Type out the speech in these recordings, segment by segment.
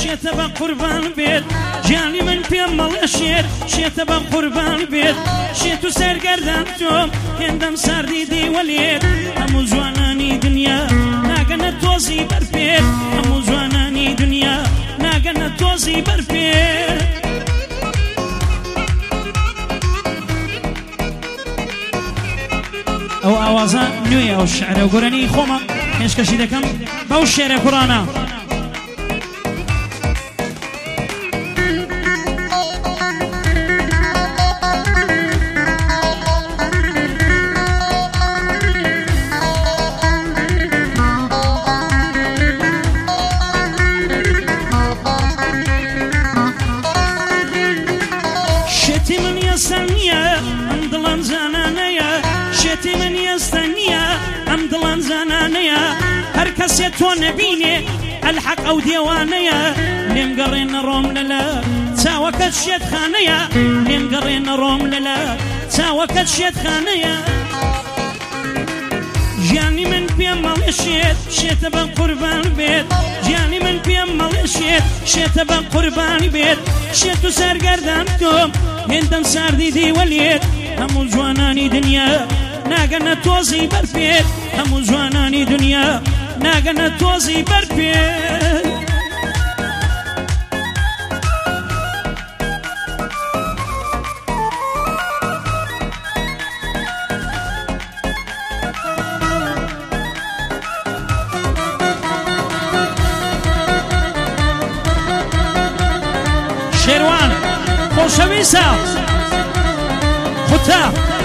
شێتە بە قوربان بێت گیانی من پێم مەڵێ شێت شێتە بە قوربان بێت شێت و سەرگەردان تۆم هێندەم ساردی دیوەلێت هەموو جوانانی دنیا ناگەنە تۆزی بەرپێت هەموو جوانانی دنیا ناگەنە تۆزی بەرپێت ئەو ئاوازە نوێیە ئەو شعرە و گۆرەنی خۆمە پێشکەشی دەکەم بەو شێرە قورانە شێتی من ئێستا نییە ئەم دڵان زانانەیە شێتی من ئێستا نییە ئەم دڵان زانانەیە هەر کەسێ تۆ نەبینێ ئەلحەق ئەو دێوانەیە لێم گەڕێنە ڕۆم لەلە چاوەکەت شێتخانەیە لێم گەڕێنە ڕۆم لەلە چاوەکەت شێتخانەیە گیانی من پێم مەڵێ شێت شێتە بە قوربان بێت گیانی من پێم مەڵێ شێت شێتە بە قوربان بێت شێت و سەرگەردان تۆم هێندەم ساردی دیوەلێت هەموو جوانانی دنیا ناگەنە تۆزی بەرپێت هەموو جوانانی دنیا ناگەنە تۆزی بەرپێت شێروان خۆشەویستە خوتە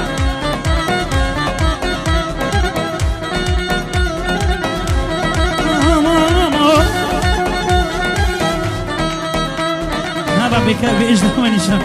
هذا بك بإذن ونشا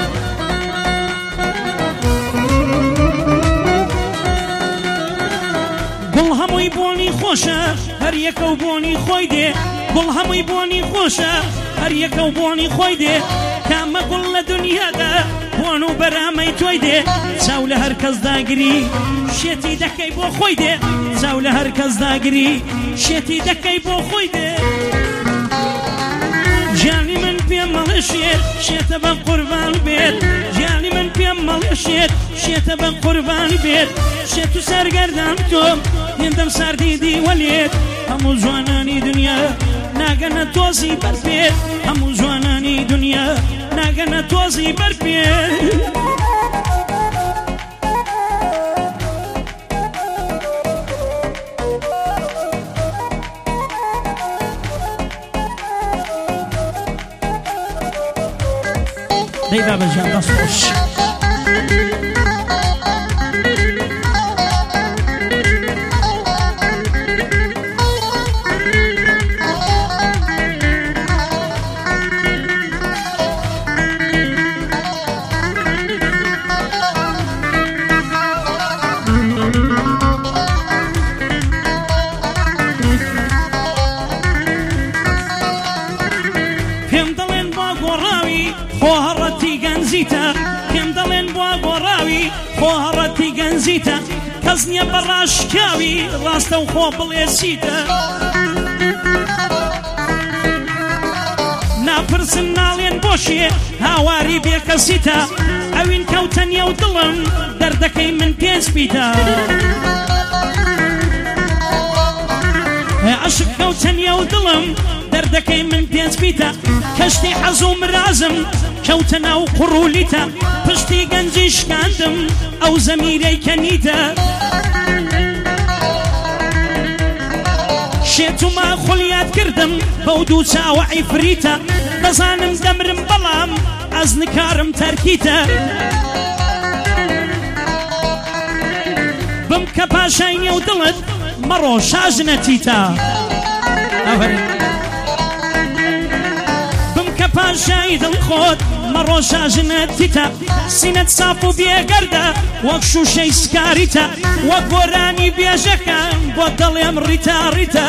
گوڵ هەمووی بۆنی خۆشە هەر یەکە و بۆنی خۆی دێ گوڵ هەمووی بۆنی خۆشە هەر یەکە و بۆنی خۆی دێ کامە گوڵ لە دنیادا بۆن و بەرامەی تۆی دێ چاو لە هەر کەس داگری شێتی دەکەی بۆ خۆی دێ چاو لە هەر کەس داگری شێتی دەکەی بۆ خۆی دێ گیانی من پێم مەڵێ شێت شێتە بە قوربان بێت گیانی من پێم مەڵێ شێت شێتە بە قوربان بێت شێت و سەرگەردان تۆم هێندەم ساردی دیوەلێت هەموو جوانانی دنیا ناگەنە تۆزی بەرپێت هەموو جوانانی دنیا ناگەنە تۆزی بەرپێت دەی بابەجان دەست خۆش پێم دەڵێن بۆ گۆڕاوی خۆ هەڕەتی گەنجیتە پێم دەڵێن بۆ گۆڕاوی خۆ هەڕەتی گەنجیتە کەس نییە بەڕاشکاوی ڕاستە و خۆ بڵێسیتە ناپرسن ناڵێن بۆشیێ هاواری بێکەسیتە ئەوین کەوتە نێو دڵم دەردەکەی من پێنج بیتە عشق کەوتە نێو دڵم دەردەکەی من پێنج بیتە کەشتی حەز و مرازم کەوتە ناو قوڕولیتە پشتی گەنجی شکاندم ئەو زەمیرەی کەنیتە شێت و ماخۆلیات کردم بەو دوو چاوە عیفریتە دەزانم دەمرم بەڵام ئەزنکارم تەرکیتە بم کە پاشای نێو دڵت مەڕۆ شاژنەتیتە بم کە پاشای دڵ خۆت مەڕۆ شاژنەتیتە سینەت ساف و بێگەردە وەک شوشەی سکاریتە وەک گۆرانی بێژەکان بۆ دڵێم ڕیتا ڕیتە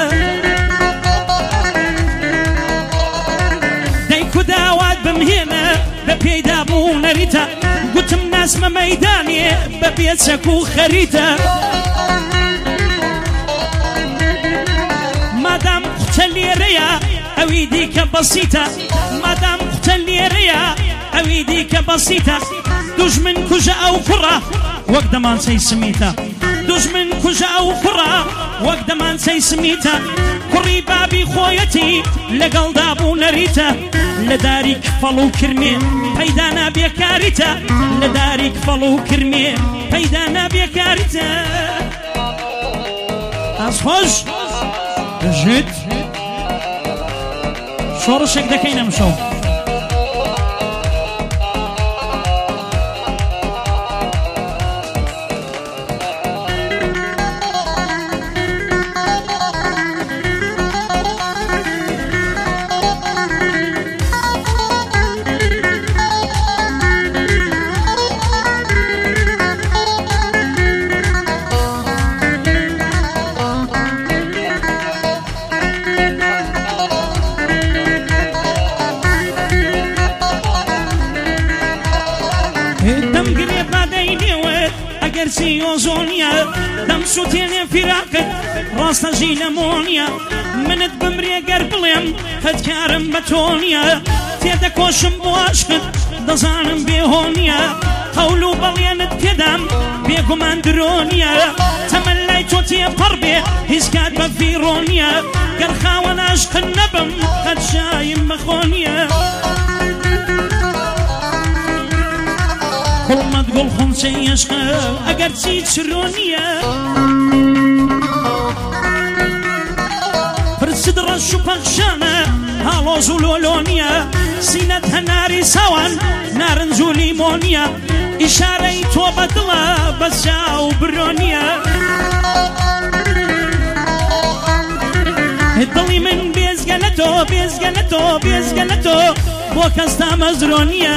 دەی کوداوات بمهێنە بە پێیدا بوو نەریتە گوتم ناسمە مەیدانێ بە بێچەک و خەریتە مادام قوتە لێرەیە ئەوی دیکە بەسیتە مادام قوتە لێرەیە ئەوی دیکە بەسیتە دوژمن کوژە ئەو کوڕە وەک دەمانچەی سمیتە دوژمن کوژە ئەو کوڕە وەک دەمانچەی سمیتە کوڕی بابی خۆیەتی لەگەڵدا بوو نەریتە لە داری کفەڵ و کرمێ پەیدا نابێکاریتە لە داری کفەڵ و کرمێ پەیدا نابێکاریتە ئاز خۆش دەژێت شۆڕشێک دەکەین ئەمشەو سیۆزۆنیا دەم سووتێنێ فیراقت ڕاستەژی لەمۆنیا منت بمرێ گەر بڵێم فەتکارم بە تۆنیا تێدەکۆشم بۆ عاشقت دەزانم بێهۆنیا قەول و بەڵێنت پێدام بێگومان درۆنیا تەمەن لای تۆ تێپەڕ بێ هیچ کات بە ڤیرۆنیا گەر خاوەن عاشقت نەبم قەت شایم بەخۆنیا قڵمەت گوڵ خونچەی عشقە ئەگەر چی چرۆنیە فرست ڕەش و پەخشانە هاڵۆز و لۆلۆنیە سینەت هەناری ساوان نارنج و لیمۆنیە ئیشارەی تۆ بە دڵە بەسا و برۆنیە دڵی من بێزگە لە تۆ بێزگە لە تۆ بێزگە لە تۆ بۆ کەس تا مەزرۆنیە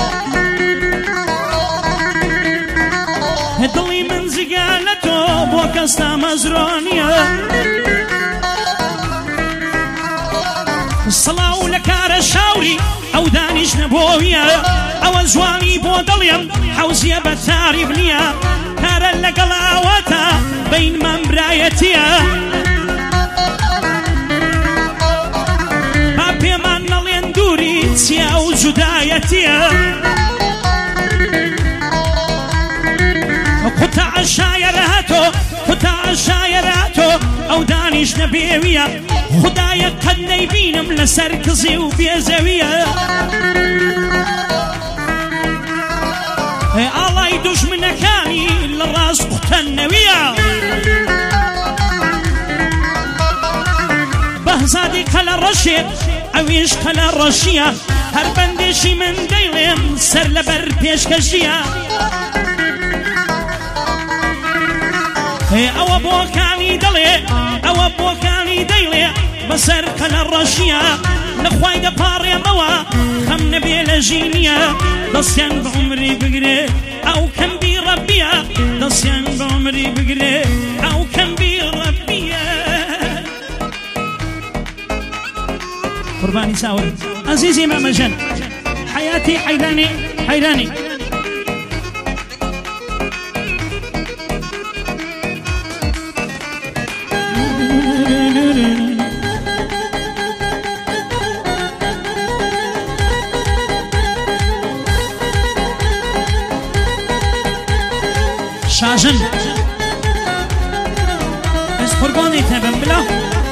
دڵی من جگە لە تۆ بۆ کەس تا مەزرۆنیە سڵاو لە کارە شاوری ئەو دانیش نەبۆویە ئەوە جوانی بۆ دڵێم حەوزیە بە تاریب نییە کارە لەگەڵاوەتە بەینمان برایەتیە با پێمان نەڵێن دووری چیا و جودایەتیە قوتە عەشایەرەتۆ قوتە عەشایەرەتۆ ئەو دانیش نەبێویە خودایە قەت نەیبینم لەسەر کزی و بێزەویە ئاڵای دوژمنەکانی لە ڕاست قوتەنەویە بەهزادی قەلە ڕەشێت ئەویش قەلە ڕەشیە هەر بەندێشی من دەیڵێم سەر لەبەر پێشکەشیە ئەوە بۆکانی دەڵێ ئەوە بۆکانی دەیڵێ بەسەر قەلە ڕەشیە لەخوای دەپاڕێمەوە خەم نەبێ لە ژینیە دەستیان بە عومری بگرێ ئەو کەمبی ڕەبیە دەستیان بە عومری بگرێ ئەو کەمبی ڕەبیە قوربانی چاوەڕ عەزیزی مەمەژەن حەیاتی حەیرانی حەیرانی شاژن ez قوربانی تەبم بلا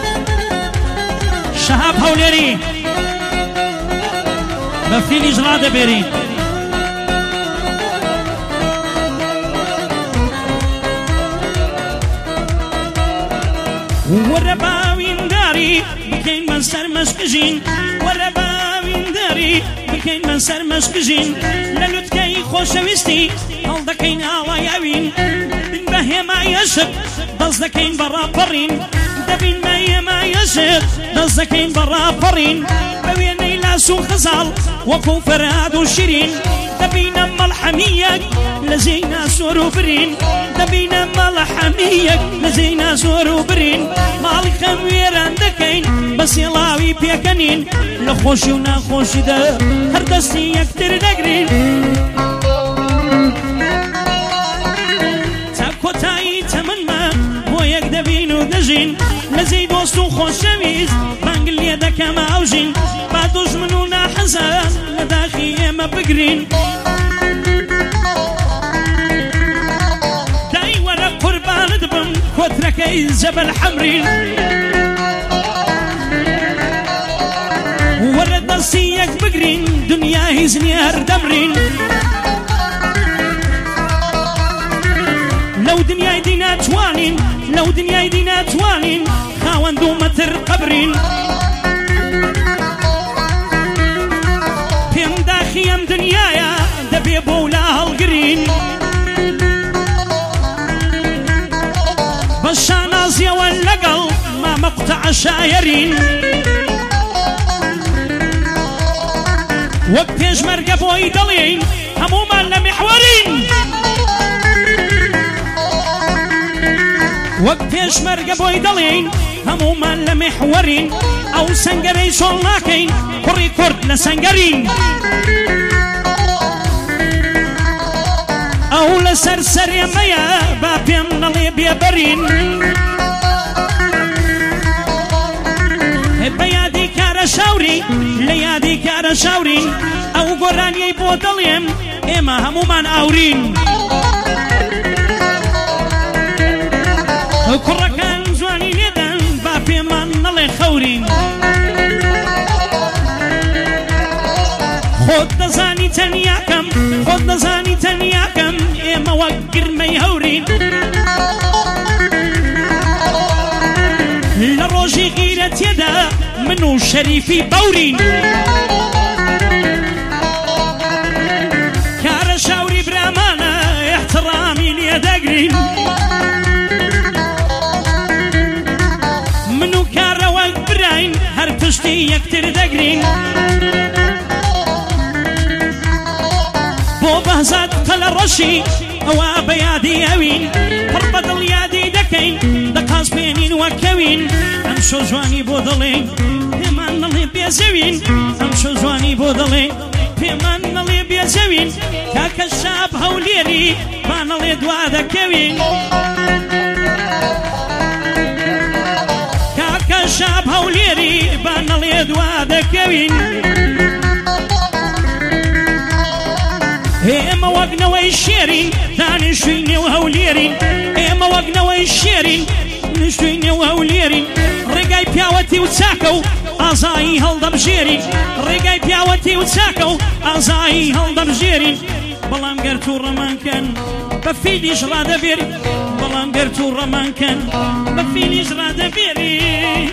شەهاب هەولێری بە فیلیش ڕادەبێری وەرە باوینداری بکەین من سەر مەشکژین وەرە باوینداری بکەین من سەر مەشکژین لە لوتکەی خۆشەویستی هەڵدەکەین ئاڵایاوین بن بە هێمای عەشق دەست دەکەین بە ڕاپەڕین دەبین بە هێمای عەشق دەست دەکەین بە ڕاپەڕین بە وێنەی لاس و خەزاڵ وەکو فەرهاد و شیرین دەبینە مەڵحەمیەک لە زەینا سۆر و برین دەبینە مەڵحەمیەک لە زەینا سۆر و برین ماڵی خەم وێران دەکەین بە سێڵاوی پێکەنین لە خۆشی و ناخۆشیدا هەر دەستی یەکتر دەگرین تا کۆتایی تەمەنمە بۆ یەک دەبین و دەژین لە زەی دۆست و خۆشەویست بانگلی ليدك موجين بعدوش منونا حزان لداخي ما بقرين داي ورا قربان دبم كوترك الجبل حمرين ورد نصيك بقرين دنيا هزني هردمرين لو دنيا يدينا توانين لو دنيا يدينا توانين خاوندو متر قبرين بيم داخيم دنيايا دبي بولا القرين بالشانازيا واللقل ما مقطع شايرين وقتيش مرقبوا يدلين هموما لمحورين وقتيش مرقبوا يدلين هموما لمحورين او سنقري شولاكين كوري كورد لسنقرين او لسرسر يميا بابي من الليبيا برين بيادي كارا شاوري ليادي كارا شاوري او قراني بودليم اما هموما اورين كركان جواني ندن بابي من اللي خورين خود نزاني تنياكم خود نزاني تنياكم اما وقر ميهورين لروجي غيرة يدا منو شريفي بورين كار شاوري برامانا احترامي لي دقرين منو كار وقت براين هر تشتي يكتر دقرين بو بهزاد قل الرشي او بيادي اوين فربط اليادي دكين دقاس بينين وكوين امشو جواني بودلين بيمان اللي بيزوين امشو جواني بودلين بيمان اللي بيزوين كاك الشاب هوليري بان اللي دوادا كوين كاك الشاب هوليري بان اللي دوادا كوين اما وقنا ويشيرين ثاني شويني وهوليرين اما وقنا ويشيرين نشويني وهوليرين رقاي بياوتي وتساكو ازاي هلدم جيرين رقاي بياوتي وتساكو ازاي هلدم جيرين بلام قرتو رمان كان بفيدي جرادة بيري بلام قرتو رمان كان بفيدي جرادة بيري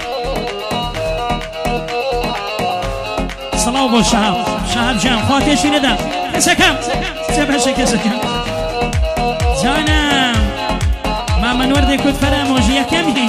صلاة بالشهاب شهاب جان خواتيشي ندام كسكام سبهشي كسكام جانا ما من وردي كنت فراموجي كمي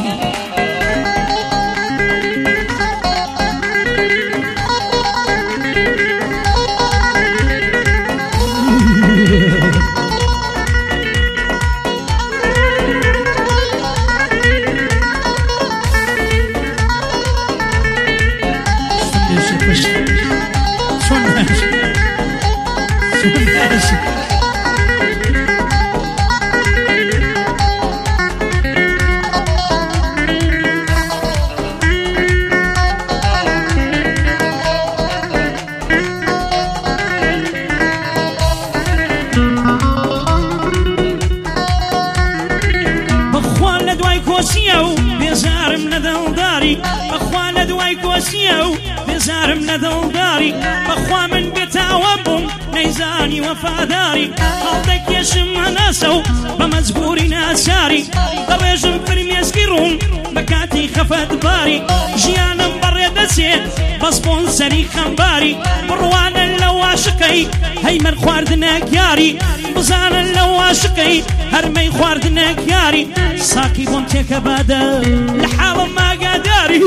بيزار من دلداري بخوانا دواي كوسيو بيزار من دلداري بخوا من بتاوبهم نيزاني وفاداري خلطك يشم ناسو بمزبوري ناساري دريجم فرمي يسكرون بكاتي خفت باري جيانا بري دسيت بسبونسري خنباري بروانا لو عاشقي هي من خواردناك ياري بزانا لو عاشقي هرمي خواردناك ياري ساكي بونتك بادا لحال ما قاداري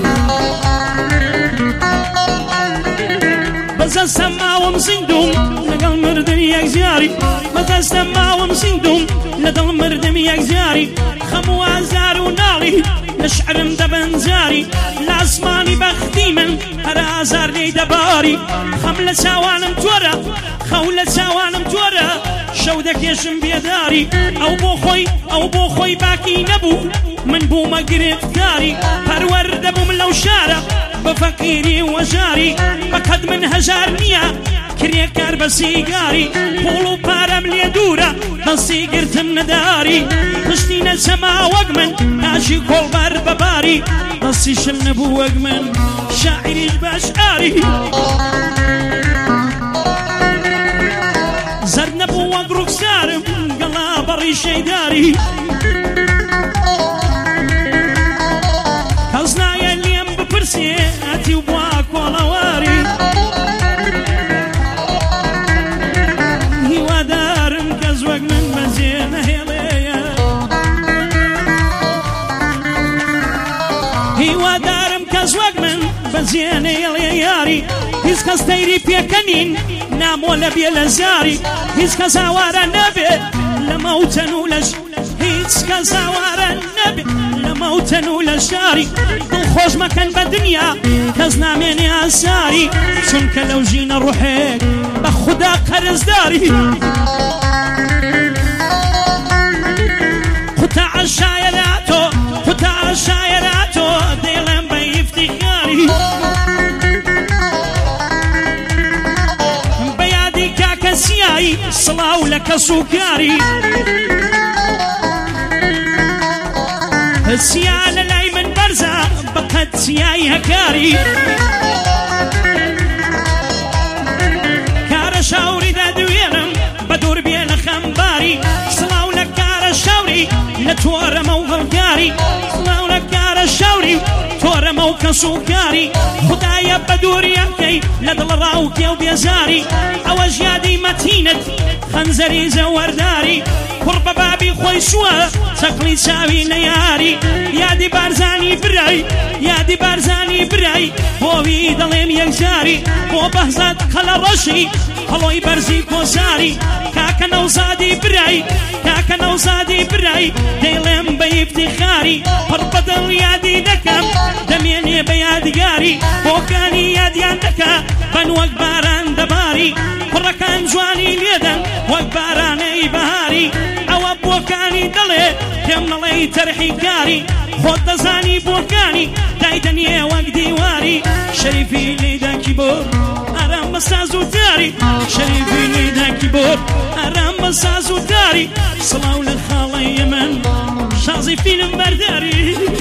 بس السما ومسندوم لقل مردم يكزياري بس السما ومسندوم لقل مردم يكزياري خمو عزار ونالي نشعر مدبن زاري لاسماني بختي من هرازار لي دباري خملة سوانم تورا خولة سوانم تورا شودك يشم بيداري او بو خوي باكي نبو من بوومە گرفتکاری پەروەەر دەبووم لەو شارە بە فەقیری وەژاری بەقەد من هەژار نییە کرێکار بە سیگاری پوڵ و پارەم لێ دوورە دەستی گرتم نەداری پشتی نەچەما وەک من ناژی کۆڵبەر بەباری دەستی شم نەبوو وەک من شاعریش بەشعاری زەرد نەبوو وەک ڕووکسارم گەڵا بەڕی شەیداری کەس نایە لێم بپرسێ ئەتی و بوا کۆڵەواری هیوادارم کەس وەک من بەجێ نەهێڵەیە هیوادارم کەس وەک من بەجێ نەهێڵێ یاری هیچ کەس تەیری پێکەنین نامۆ لە بێ لە زاری هیچ کەس هاوارە نەبێت لە مەوتەن و لەش هیچ کەس هاوارە نەبێت لە مەوتەن و لە شاری دڵخۆش مەکەن بە دنیا کەس نامێنێ ئاساری چونکە لەو ژینە ڕوحێک بە خودا قەرزداری قوتاع شایەراتۆ قوتاع شایەراتۆ دێڵێم بە ئیفتیخاری سیایی سڵاو لە کەس و کاری سیا لە لای من بەرزە بەقەد سیایی هەکاری کارە شاوری دەدوێنم بە دوور بێ لە خەمباری سڵاو لە کارە شاوری لە تۆرەمە و هەڵگاری سڵاو لە کارە شاوری تۆرەمە و کەس و کاری خدایە بە دووریەکەی لە دڵ ڕاوکێ و بێزاری ئەوە ژیادی مەتینت خەنزەری زەوەرداری کوڕ بە بابی خۆی سووە چەقڵی چاوی نەیاری یادی بارزانی برای یادی بارزانی برای بۆوی دەڵێم یەکجاری بۆ بەهزاد قەلە ڕەشی هەڵۆی بەرزی کۆساری کاکە نەوزادی برای کاکە نەوزادی برای دەیڵێم بە ئیفتیخاری پڕ بەدڵ یادی دەکەم دەمێنێ بە یادگاری بۆکانی یادیان دەکا بەن وەک باران دەباری کوڕەکان جوانی لێدەن وەک بارانەی بەهاری ئەوە بۆکانی دەڵێ پێم نەڵێی تەرحیکاری خۆت دەزانی بۆکانی دایدەنیێ وەک دیواری شەریفی لێداکی بۆ ئارام بە ساز و تاری شەریفی لێداکی بۆ ئارام بە ساز و تاری سڵاو لە خاڵەی من شازی فیلم بەرداری